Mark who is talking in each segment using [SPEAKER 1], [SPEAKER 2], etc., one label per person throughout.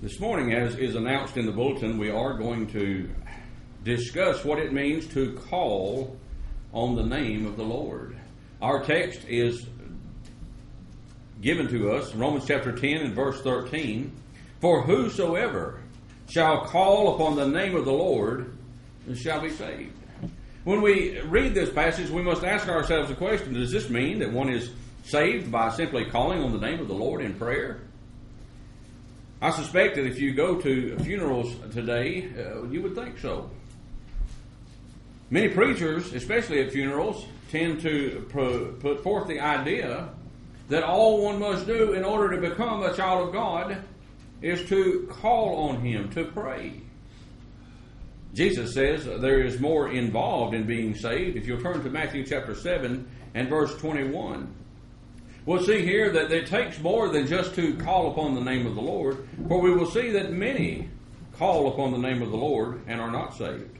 [SPEAKER 1] This morning, as is announced in the bulletin, we are going to discuss what it means to call on the name of the Lord. Our text is given to us, Romans chapter 10 and verse 13. For whosoever shall call upon the name of the Lord shall be saved. When we read this passage, we must ask ourselves the question, does this mean that one is saved by simply calling on the name of the Lord in prayer? I suspect that if you go to funerals today, you would think so. Many preachers, especially at funerals, tend to put forth the idea that all one must do in order to become a child of God is to call on Him, to pray. Jesus says there is more involved in being saved. If you'll turn to Matthew chapter 7 and verse 21, we'll see here that it takes more than just to call upon the name of the Lord, for we will see that many call upon the name of the Lord and are not saved.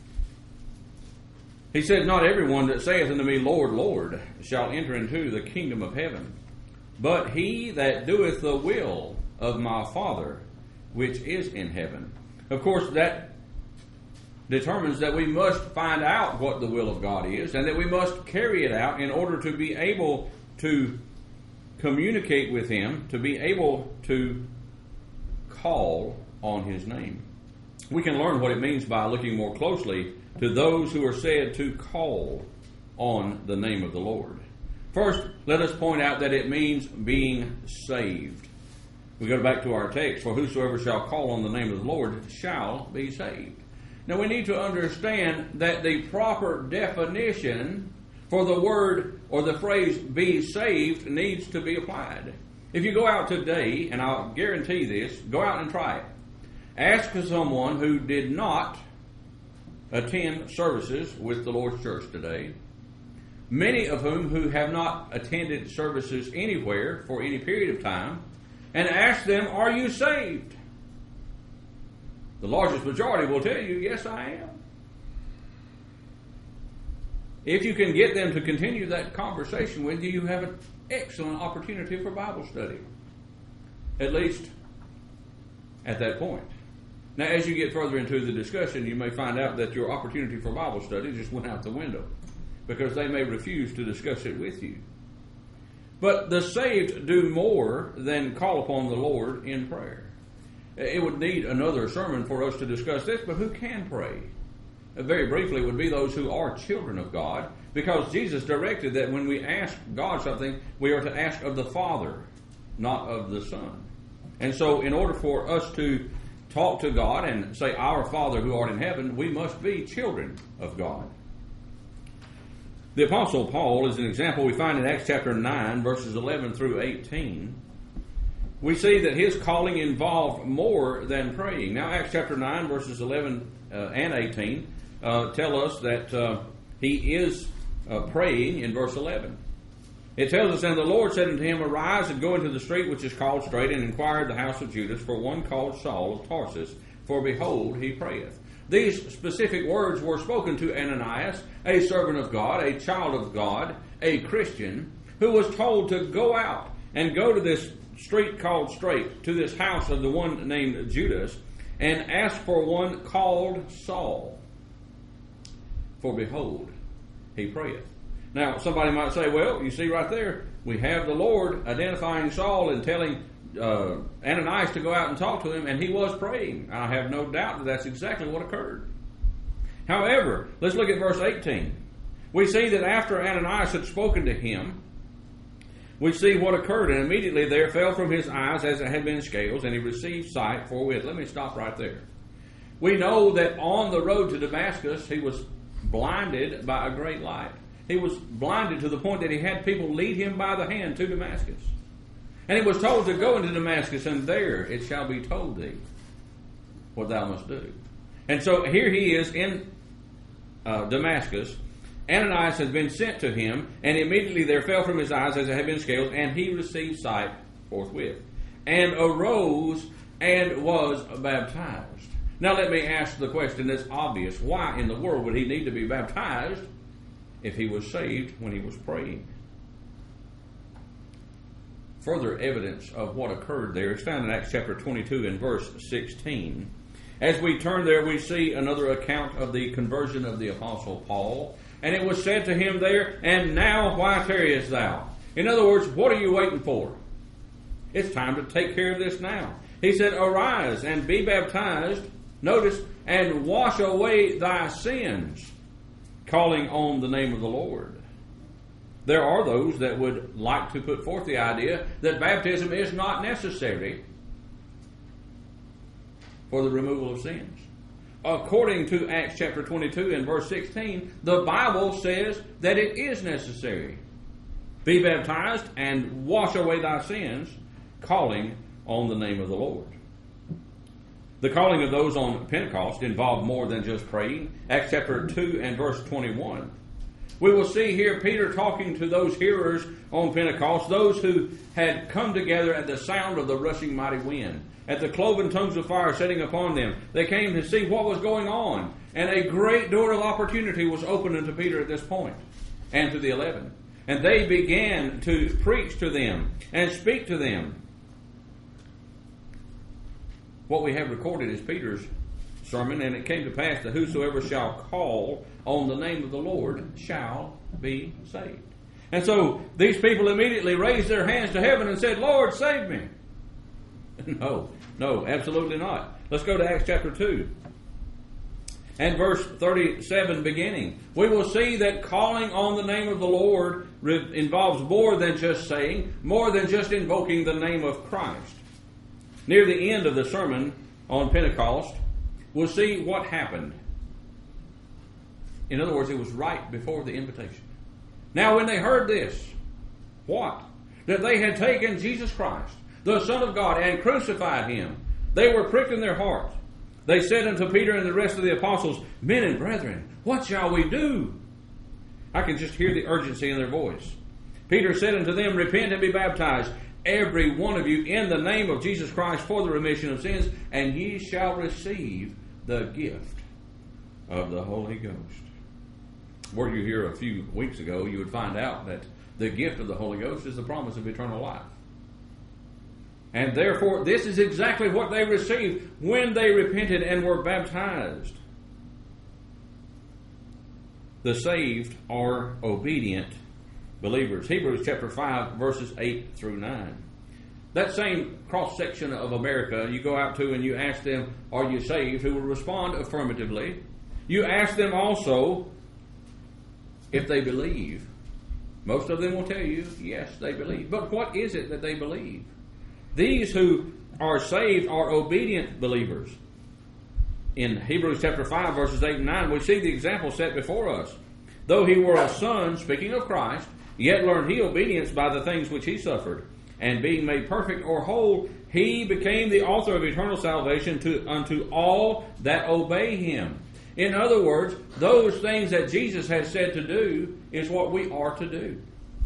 [SPEAKER 1] He said, not everyone that saith unto me, Lord, Lord, shall enter into the kingdom of heaven, but he that doeth the will of my Father which is in heaven. Of course, that determines that we must find out what the will of God is, and that we must carry it out in order to be able to communicate with Him, to be able to call on His name. We can learn what it means by looking more closely to those who are said to call on the name of the Lord. First, let us point out that it means being saved. We go back to our text, for whosoever shall call on the name of the Lord shall be saved. Now we need to understand that the proper definition for the word or the phrase be saved needs to be applied. If you go out today, and I'll guarantee this, go out and try it. Ask someone who did not attend services with the Lord's church today, many of whom who have not attended services anywhere for any period of time, and ask them, are you saved? The largest majority will tell you, yes, I am. If you can get them to continue that conversation with you, you have an excellent opportunity for Bible study. At least at that point. Now, as you get further into the discussion, you may find out that your opportunity for Bible study just went out the window, because they may refuse to discuss it with you. But the saved do more than call upon the Lord in prayer. It would need another sermon for us to discuss this, but who can pray? Very briefly, would be those who are children of God, because Jesus directed that when we ask God something, we are to ask of the Father, not of the Son. And so in order for us to talk to God and say, our Father who art in heaven, we must be children of God. The Apostle Paul is an example we find in Acts chapter 9, verses 11 through 18. We see that his calling involved more than praying. Now, Acts chapter 9, verses 11 and 18 tell us that he is praying in verse 11. It tells us, and the Lord said unto him, Arise and go into the street which is called Straight, and inquire of the house of Judas for one called Saul of Tarsus, for behold, he prayeth. These specific words were spoken to Ananias, a servant of God, a child of God, a Christian, who was told to go out and go to this street called Straight, to this house of the one named Judas, and ask for one called Saul. For behold, he prayeth. Now, somebody might say, well, you see right there, we have the Lord identifying Saul and telling Ananias to go out and talk to him, and he was praying. I have no doubt that that's exactly what occurred. However, let's look at verse 18. We see that after Ananias had spoken to him, we see what occurred, and immediately there fell from his eyes as it had been scales, and he received sight forthwith. Let me stop right there. We know that on the road to Damascus, he was blinded by a great light. He was blinded to the point that he had people lead him by the hand to Damascus. And he was told to go into Damascus, and there it shall be told thee what thou must do. And so here he is in Damascus. Ananias has been sent to him, and immediately there fell from his eyes as it had been scales, and he received sight forthwith, and arose and was baptized. Now let me ask the question that's obvious. Why in the world would he need to be baptized if he was saved when he was praying? further evidence of what occurred there is found in Acts chapter 22 and verse 16. As we turn there, we see another account of the conversion of the Apostle Paul. And it was said to him there, "And now why tarriest thou?" In other words, what are you waiting for? It's time to take care of this now. He said, "Arise and be baptized," notice, "and wash away thy sins, calling on the name of the Lord." There are those that would like to put forth the idea that baptism is not necessary for the removal of sins. According to Acts chapter 22 and verse 16, the Bible says that it is necessary. Be baptized and wash away thy sins, calling on the name of the Lord. The calling of those on Pentecost involved more than just praying. Acts chapter 2 and verse 21. We will see here Peter talking to those hearers on Pentecost, those who had come together at the sound of the rushing mighty wind, at the cloven tongues of fire setting upon them. They came to see what was going on, and a great door of opportunity was opened unto Peter at this point, and to the 11. And they began to preach to them and speak to them. What we have recorded is Peter's sermon, and it came to pass that whosoever shall call on the name of the Lord shall be saved. And so these people immediately raised their hands to heaven and said, "Lord, save me." No, absolutely not. Let's go to Acts chapter 2 and verse 37 beginning. We will see that calling on the name of the Lord involves more than just saying, more than just invoking the name of Christ. Near the end of the sermon on Pentecost, we'll see what happened. In other words, it was right before the invitation. Now when they heard this, what? That they had taken Jesus Christ, the Son of God, and crucified him, they were pricked in their hearts. They said unto Peter and the rest of the apostles, "Men and brethren, what shall we do?" I can just hear the urgency in their voice. Peter said unto them, "Repent and be baptized, every one of you, in the name of Jesus Christ for the remission of sins, and ye shall receive the gift of the Holy Ghost." Were you here a few weeks ago, you would find out that the gift of the Holy Ghost is the promise of eternal life. And therefore, this is exactly what they received when they repented and were baptized. The saved are obedient believers. Hebrews chapter 5, verses 8 through 9. That same cross-section of America you go out to and you ask them, "Are you saved?" who will respond affirmatively. You ask them also if they believe. Most of them will tell you, yes, they believe. But what is it that they believe? These who are saved are obedient believers. In Hebrews chapter 5, verses 8 and 9, we see the example set before us. "Though he were a son," speaking of Christ, "yet learned he obedience by the things which he suffered. And being made perfect or whole, he became the author of eternal salvation unto all that obey him." In other words, those things that Jesus has said to do is what we are to do.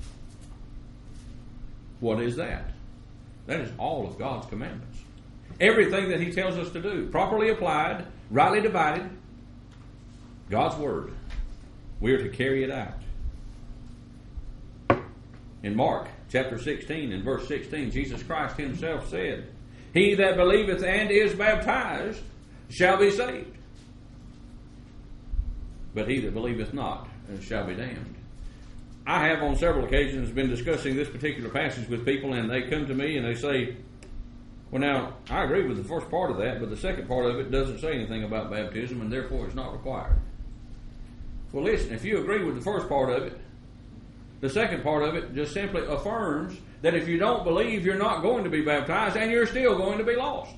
[SPEAKER 1] What is that? That is all of God's commandments. Everything that he tells us to do, properly applied, rightly divided, God's word. We are to carry it out. In Mark chapter 16 and verse 16, Jesus Christ himself said, "He that believeth and is baptized shall be saved, but he that believeth not shall be damned." I have on several occasions been discussing this particular passage with people, and they come to me and they say, "Well, now, I agree with the first part of that, but the second part of it doesn't say anything about baptism, and therefore it's not required." Well, listen, if you agree with the first part of it, the second part of it just simply affirms that if you don't believe, you're not going to be baptized, and you're still going to be lost.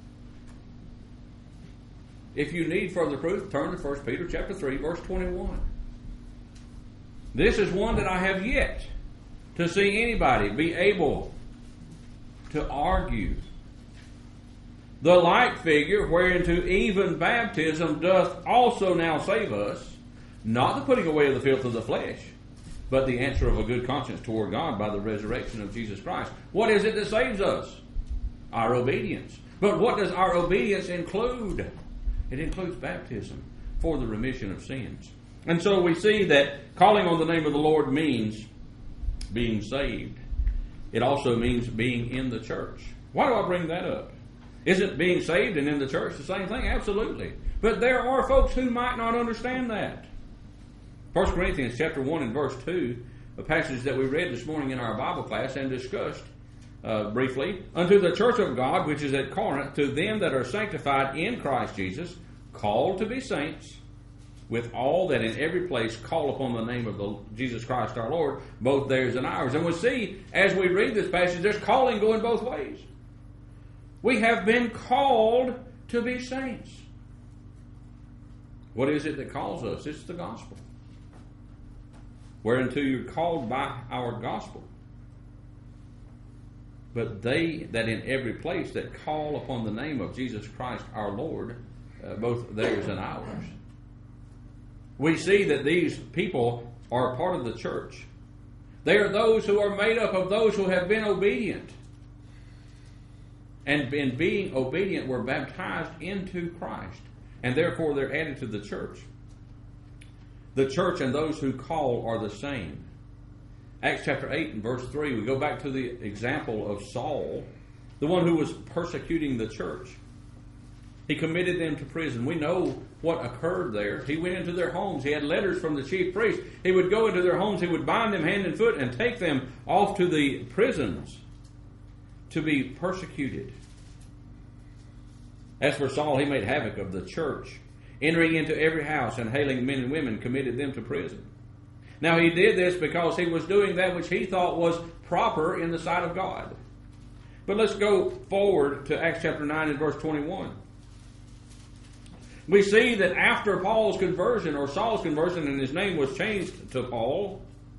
[SPEAKER 1] If you need further proof, turn to 1 Peter chapter 3, verse 21. This is one that I have yet to see anybody be able to argue. "The like figure whereunto even baptism doth also now save us, not the putting away of the filth of the flesh, but the answer of a good conscience toward God by the resurrection of Jesus Christ." What is it that saves us? Our obedience. But what does our obedience include? It includes baptism for the remission of sins. And so we see that calling on the name of the Lord means being saved. It also means being in the church. Why do I bring that up? Isn't being saved and in the church the same thing? Absolutely. But there are folks who might not understand that. 1 Corinthians chapter 1 and verse 2, a passage that we read this morning in our Bible class and discussed briefly. Unto the church of God which is at Corinth, to them that are sanctified in Christ Jesus, called to be saints, with all that in every place call upon the name of Jesus Christ our Lord, both theirs and ours. And we'll see, as we read this passage, there's calling going both ways. We have been called to be saints. What is it that calls us? It's the gospel. Whereunto you're called by our gospel. But they that in every place that call upon the name of Jesus Christ our Lord, both theirs and ours. We see that these people are part of the church. They are those who are made up of those who have been obedient. And in being obedient were baptized into Christ. And therefore they're added to the church. The church and those who call are the same. Acts chapter 8 and verse 3, we go back to the example of Saul, the one who was persecuting the church. He committed them to prison. We know what occurred there. He went into their homes. He had letters from the chief priest. He would go into their homes. He would bind them hand and foot and take them off to the prisons to be persecuted. As for Saul, he made havoc of the church, entering into every house and hailing men and women, committed them to prison. Now he did this because he was doing that which he thought was proper in the sight of God. But let's go forward to Acts chapter 9 and verse 21. We see that after Paul's conversion, or Saul's conversion, and his name was changed to Paul,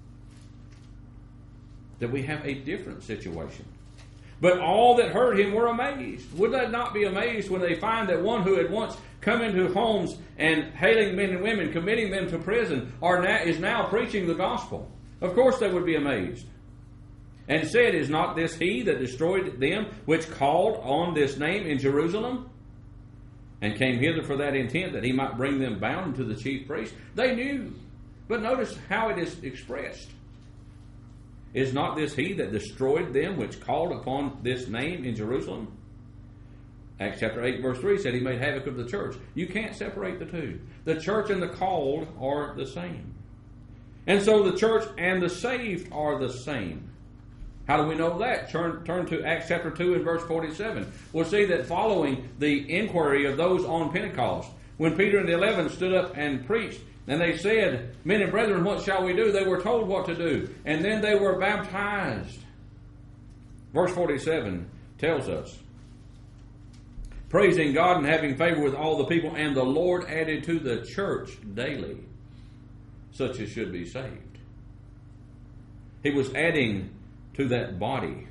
[SPEAKER 1] that we have a different situation. But all that heard him were amazed. Would they not be amazed when they find that one who had once come into homes and hailing men and women, committing them to prison, is now preaching the gospel? Of course they would be amazed. And said, is not this he that destroyed them which called on this name in Jerusalem? And came hither for that intent, that he might bring them bound to the chief priest. They knew. But notice how it is expressed. Is not this he that destroyed them which called upon this name in Jerusalem? Acts chapter 8 verse 3 said he made havoc of the church. You can't separate the two. The church and the called are the same. And so the church and the saved are the same. How do we know that? Turn to Acts chapter 2 and verse 47. We'll see that following the inquiry of those on Pentecost, when Peter and the 11 stood up and preached, and they said, men and brethren, what shall we do? They were told what to do. And then they were baptized. Verse 47 tells us, praising God and having favor with all the people, and the Lord added to the church daily such as should be saved. He was adding to that body,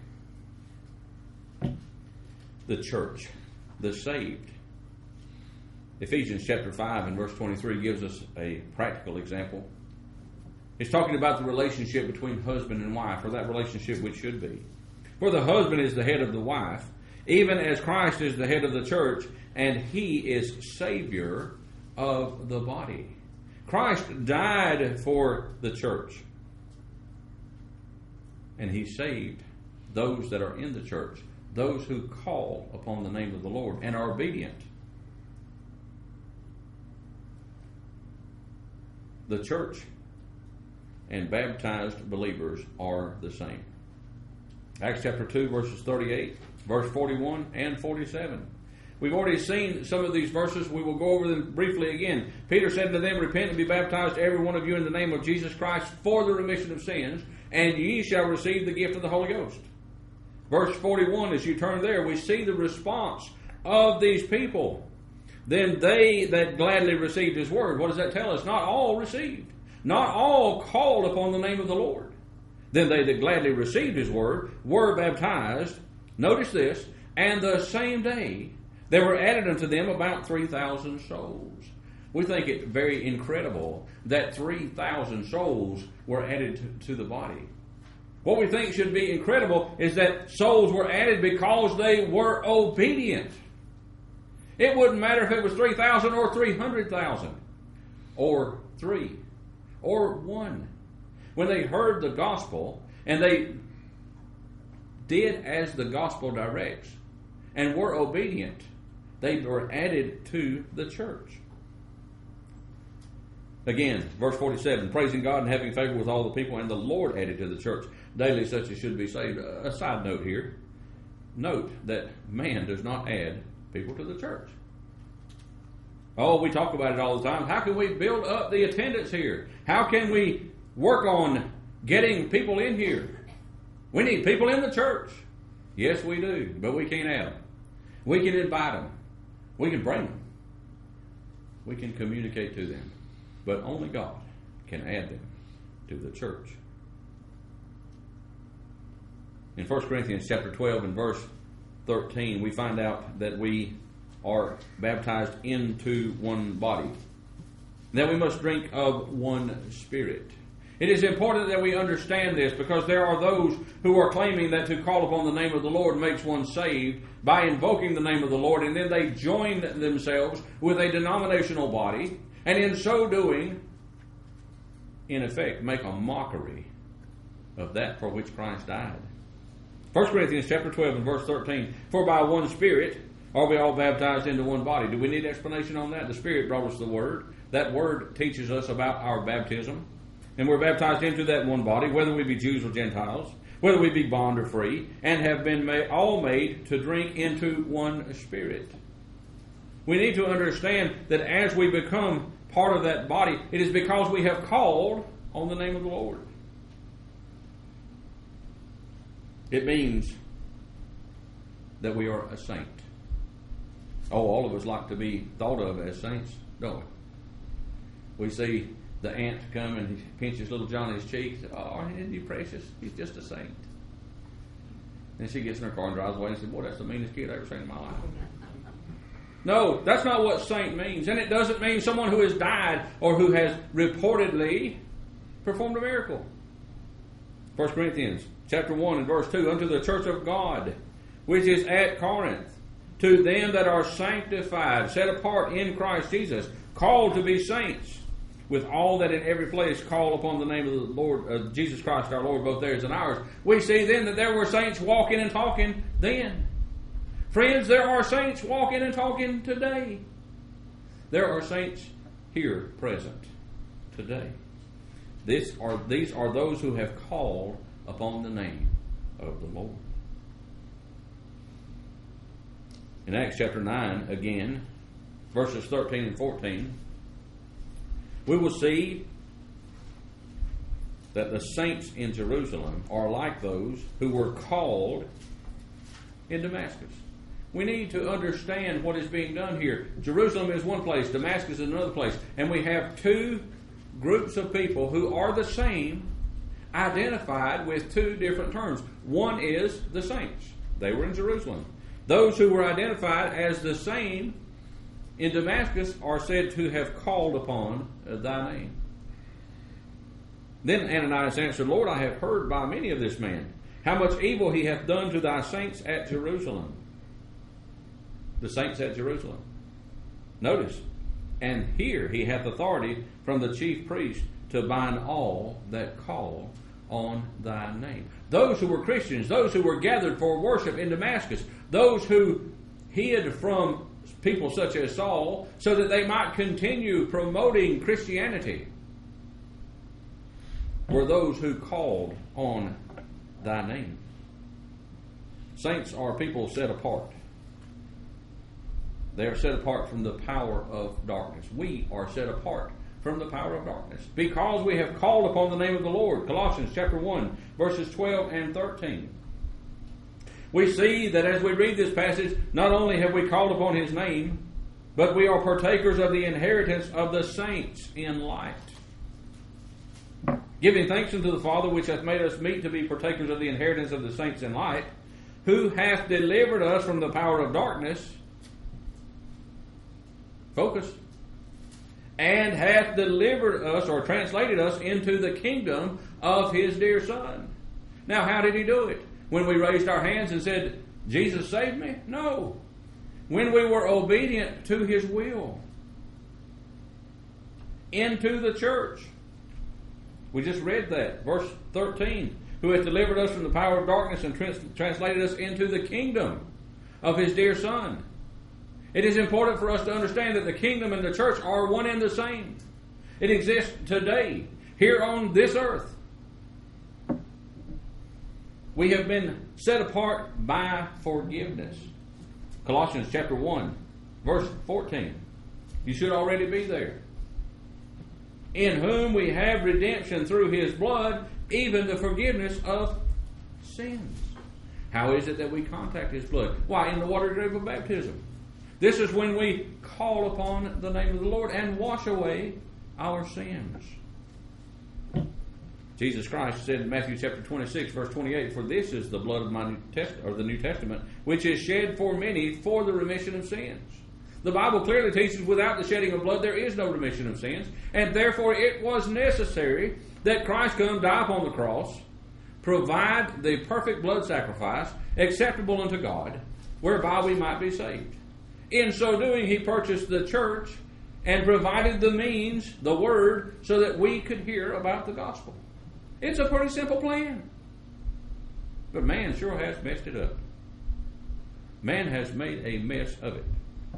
[SPEAKER 1] the church, the saved. Ephesians chapter 5 and verse 23 gives us a practical example. It's talking about the relationship between husband and wife, or that relationship which should be. For the husband is the head of the wife, even as Christ is the head of the church, and he is Savior of the body. Christ died for the church, and he saved those that are in the church, those who call upon the name of the Lord and are obedient. The church and baptized believers are the same. Acts chapter 2 verses 38, verse 41 and 47. We've already seen some of these verses. We will go over them briefly again. Peter said to them, repent and be baptized every one of you in the name of Jesus Christ for the remission of sins, and ye shall receive the gift of the Holy Ghost. Verse 41, as you turn there, we see the response of these people. Then they that gladly received his word. What does that tell us? Not all received. Not all called upon the name of the Lord. Then they that gladly received his word were baptized. Notice this. And the same day there were added unto them about 3,000 souls. We think it very incredible that 3,000 souls were added to the body. What we think should be incredible is that souls were added because they were obedient. It wouldn't matter if it was 3,000 or 300,000 or 3 or 1. When they heard the gospel and they did as the gospel directs and were obedient, they were added to the church. Again, verse 47, praising God and having favor with all the people, and the Lord added to the church daily such as should be saved. A side note here. Note that man does not add people to the church. Oh, we talk about it all the time. How can we build up the attendance here? How can we work on getting people in here? We need people in the church. Yes, we do, but we can't add them. We can invite them. We can bring them. We can communicate to them. But only God can add them to the church. In 1 Corinthians chapter 12 and verse 13, we find out that we are baptized into one body, that we must drink of one Spirit. It is important that we understand this, because there are those who are claiming that to call upon the name of the Lord makes one saved by invoking the name of the Lord, and then they join themselves with a denominational body, and in so doing, in effect, make a mockery of that for which Christ died. 1 Corinthians chapter 12 and verse 13, for by one Spirit are we all baptized into one body. Do we need explanation on that? The Spirit brought us the Word. That Word teaches us about our baptism. And we're baptized into that one body, whether we be Jews or Gentiles, whether we be bond or free, and have been all made to drink into one Spirit. We need to understand that as we become part of that body, it is because we have called on the name of the Lord. It means that we are a saint. Oh, all of us like to be thought of as saints, don't we? We see the aunt come and he pinches little Johnny's cheek. Oh, isn't he precious? He's just a saint. Then she gets in her car and drives away and says, boy, that's the meanest kid I've ever seen in my life. No, that's not what saint means. And it doesn't mean someone who has died or who has reportedly performed a miracle. 1 Corinthians chapter 1 and verse 2, unto the church of God, which is at Corinth, to them that are sanctified, set apart in Christ Jesus, called to be saints, with all that in every place call upon the name of the Lord, Jesus Christ our Lord, both theirs and ours. We see then that there were saints walking and talking then. Friends, there are saints walking and talking today. There are saints here present today. These are those who have called upon the name of the Lord. In Acts chapter 9, again, verses 13 and 14, we will see that the saints in Jerusalem are like those who were called in Damascus. We need to understand what is being done here. Jerusalem is one place, Damascus is another place, and we have two groups of people who are the same, identified with two different terms. One is the saints. They were in Jerusalem. Those who were identified as the same in Damascus are said to have called upon thy name. Then Ananias answered, Lord, I have heard by many of this man, how much evil he hath done to thy saints at Jerusalem. The saints at Jerusalem. Notice, and here he hath authority from the chief priest to bind all that call on thy name. Those who were Christians, those who were gathered for worship in Damascus, those who hid from people such as Saul so that they might continue promoting Christianity, were those who called on thy name. Saints are people set apart. They are set apart from the power of darkness. We are set apart from the power of darkness because we have called upon the name of the Lord. Colossians chapter 1, verses 12 and 13. We see that as we read this passage, not only have we called upon his name, but we are partakers of the inheritance of the saints in light. Giving thanks unto the Father, which hath made us meet to be partakers of the inheritance of the saints in light, who hath delivered us from the power of darkness, focus, and hath delivered us, or translated us, into the kingdom of his dear Son. Now, how did he do it? When we raised our hands and said, Jesus saved me? No. When we were obedient to his will. Into the church. We just read that. Verse 13. who hath delivered us from the power of darkness and translated us into the kingdom of His dear Son. It is important for us to understand that the kingdom and the church are one and the same. It exists today, here on this earth. We have been set apart by forgiveness. Colossians chapter 1, verse 14. You should already be there. In whom we have redemption through His blood, even the forgiveness of sins. How is it that we contact His blood? Why, in the water grave of baptism. This is when we call upon the name of the Lord and wash away our sins. Jesus Christ said in Matthew chapter 26, verse 28, "For this is the blood of my the New Testament, which is shed for many for the remission of sins." The Bible clearly teaches without the shedding of blood there is no remission of sins, and therefore it was necessary that Christ come, die upon the cross, provide the perfect blood sacrifice acceptable unto God, whereby we might be saved. In so doing, He purchased the church and provided the means, the Word, so that we could hear about the gospel. It's a pretty simple plan. But man sure has messed it up. Man has made a mess of it.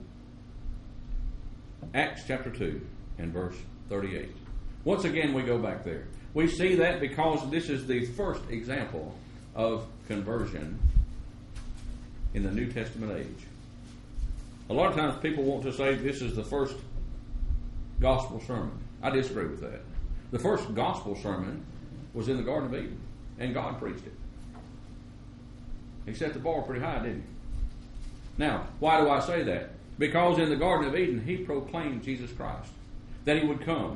[SPEAKER 1] Acts chapter 2 and verse 38. Once again we go back there. We see that because this is the first example of conversion in the New Testament age. A lot of times people want to say this is the first gospel sermon. I disagree with that. The first gospel sermon was in the Garden of Eden, and God preached it. He set the bar pretty high, didn't He? Now, why do I say that? Because in the Garden of Eden, He proclaimed Jesus Christ, that He would come,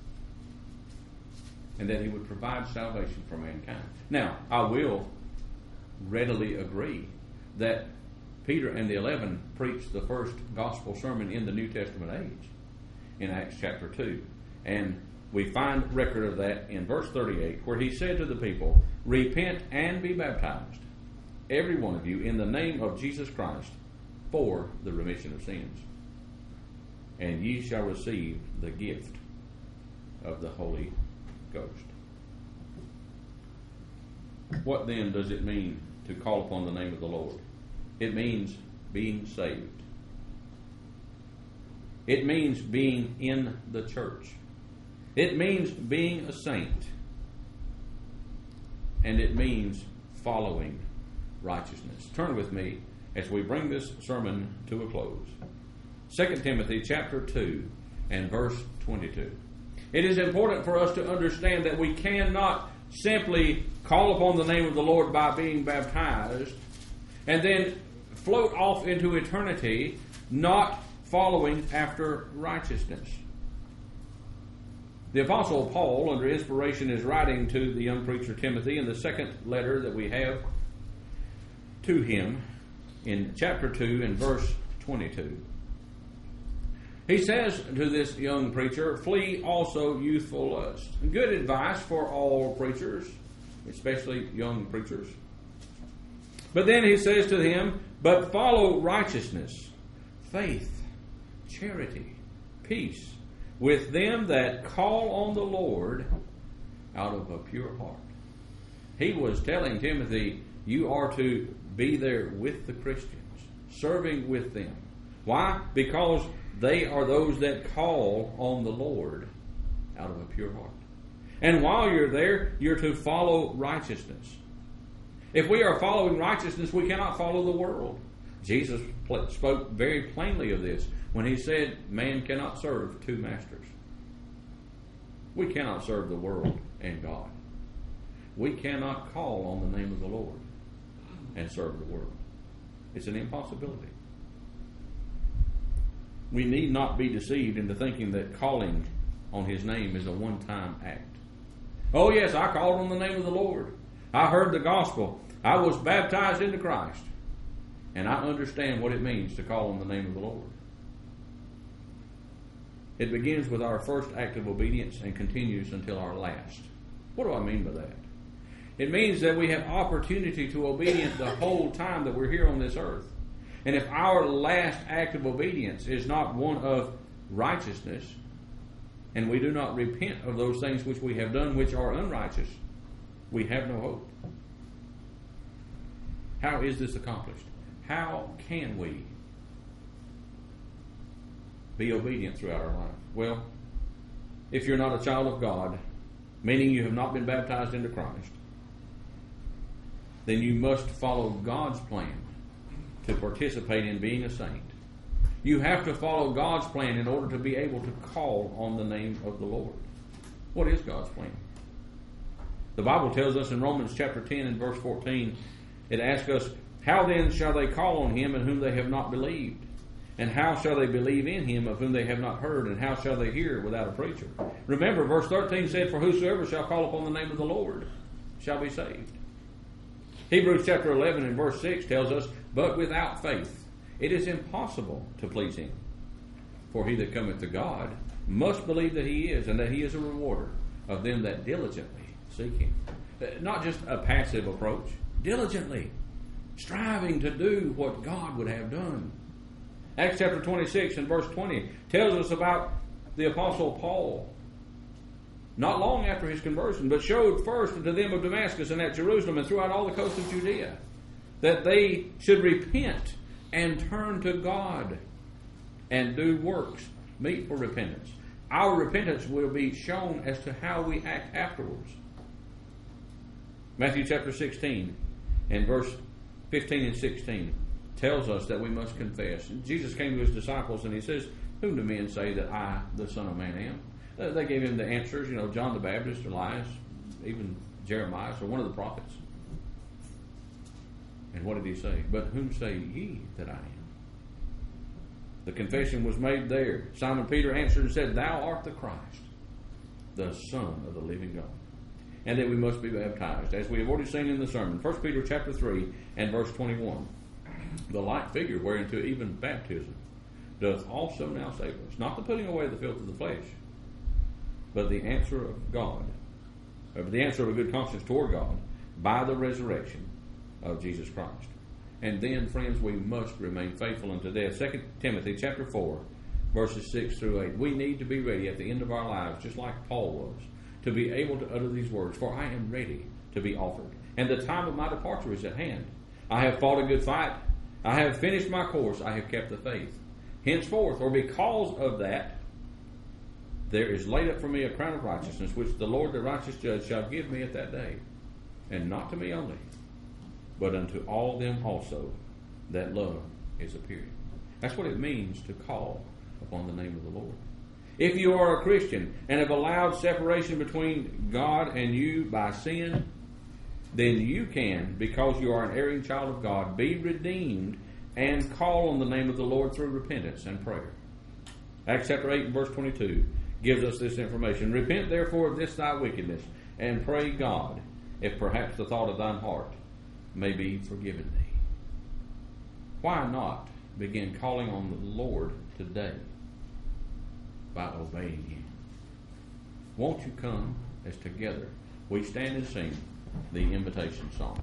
[SPEAKER 1] and that He would provide salvation for mankind. Now, I will readily agree that Peter and the 11 preached the first gospel sermon in the New Testament age in Acts chapter 2. And we find record of that in verse 38, where he said to the people, "Repent and be baptized, every one of you, in the name of Jesus Christ, for the remission of sins. And ye shall receive the gift of the Holy Ghost." What then does it mean to call upon the name of the Lord? It means being saved. It means being in the church. It means being a saint. And it means following righteousness. Turn with me as we bring this sermon to a close. 2 Timothy chapter 2 and verse 22. It is important for us to understand that we cannot simply call upon the name of the Lord by being baptized and then float off into eternity not following after righteousness. The Apostle Paul, under inspiration, is writing to the young preacher Timothy in the second letter that we have to him in chapter 2 and verse 22. He says to this young preacher, "Flee also youthful lust." Good advice for all preachers, especially young preachers. But then he says to him, "But follow righteousness, faith, charity, peace, with them that call on the Lord out of a pure heart." He was telling Timothy, you are to be there with the Christians, serving with them. Why? Because they are those that call on the Lord out of a pure heart. And while you're there, you're to follow righteousness. If we are following righteousness, we cannot follow the world. Jesus spoke very plainly of this when He said, man cannot serve two masters. We cannot serve the world and God. We cannot call on the name of the Lord and serve the world. It's an impossibility. We need not be deceived into thinking that calling on His name is a one-time act. Oh yes, I called on the name of the Lord. I heard the gospel. I was baptized into Christ. And I understand what it means to call on the name of the Lord. It begins with our first act of obedience and continues until our last. What do I mean by that? It means that we have opportunity to obedience the whole time that we're here on this earth. And if our last act of obedience is not one of righteousness, and we do not repent of those things which we have done which are unrighteous, we have no hope. How is this accomplished? How can we be obedient throughout our life? Well, if you're not a child of God, meaning you have not been baptized into Christ, then you must follow God's plan to participate in being a saint. You have to follow God's plan in order to be able to call on the name of the Lord. What is God's plan? The Bible tells us in Romans chapter 10 and verse 14, it asks us, how then shall they call on him in whom they have not believed? And how shall they believe in him of whom they have not heard? And how shall they hear without a preacher? Remember, verse 13 said, for whosoever shall call upon the name of the Lord shall be saved. Hebrews chapter 11 and verse 6 tells us, but without faith it is impossible to please him. For he that cometh to God must believe that he is, and that he is a rewarder of them that diligently seek him. Not just a passive approach, diligently striving to do what God would have done. Acts chapter 26 and verse 20 tells us about the Apostle Paul, not long after his conversion, but showed first to them of Damascus and at Jerusalem and throughout all the coast of Judea that they should repent and turn to God and do works meet for repentance. Our repentance will be shown as to how we act afterwards. Matthew chapter 16 and verse 15 and 16 tells us that we must confess. Jesus came to his disciples and he says, whom do men say that I, the Son of Man, am? They gave him the answers, John the Baptist, Elias, even Jeremiah, or one of the prophets. And what did he say? But whom say ye that I am? The confession was made there. Simon Peter answered and said, thou art the Christ, the Son of the living God. And that we must be baptized, as we have already seen in the sermon. 1 Peter chapter 3 and verse 21. The like figure whereunto even baptism doth also now save us. Not the putting away the filth of the flesh, but the answer of God, or the answer of a good conscience toward God by the resurrection of Jesus Christ. And then, friends, we must remain faithful unto death. 2 Timothy chapter 4, verses 6 through 8. We need to be ready at the end of our lives, just like Paul was, to be able to utter these words, for I am ready to be offered, and the time of my departure is at hand. I have fought a good fight. I have finished my course. I have kept the faith. Henceforth, or because of that, there is laid up for me a crown of righteousness, which the Lord the righteous judge shall give me at that day, and not to me only, but unto all them also that love is appearing. That's what it means to call upon the name of the Lord. If you are a Christian and have allowed separation between God and you by sin, then you can, because you are an erring child of God, be redeemed and call on the name of the Lord through repentance and prayer. Acts chapter 8 and verse 22 gives us this information. Repent therefore of this thy wickedness, and pray God, if perhaps the thought of thine heart may be forgiven thee. Why not begin calling on the Lord today by obeying him? Won't you come as together we stand and sing the invitation song?